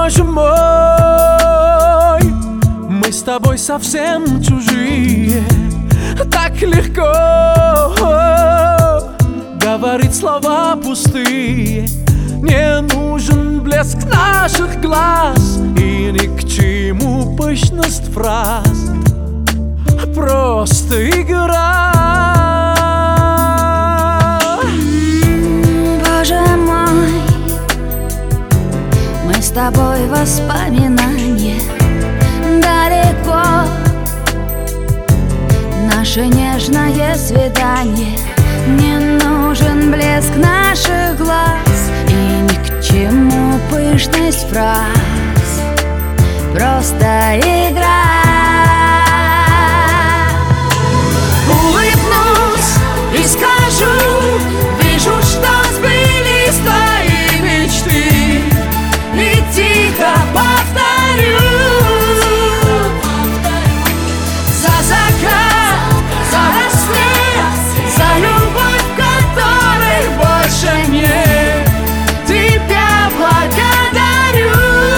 Боже мой, мы с тобой совсем чужие. Так легко говорить слова пустые. Не нужен блеск наших глаз и ни к чему пышность фраз. Просто игра. Боже мой, мы с тобой воспоминания далеко. Наше нежное свидание. Не нужен блеск наших глаз и ни к чему пышность фраз. Просто игра. Улыбнусь и скажу: вижу, что сбылись твои мечты. И тихо повторю: за закат, за рассвет, за любовь, которой больше нет, тебя благодарю.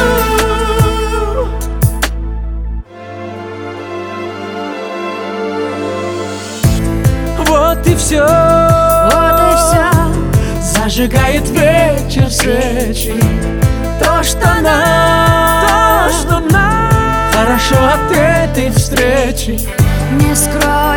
Вот и все, Вот и все. зажигает вечер свечи. То, что нам хорошо от этой встречи. Не скрой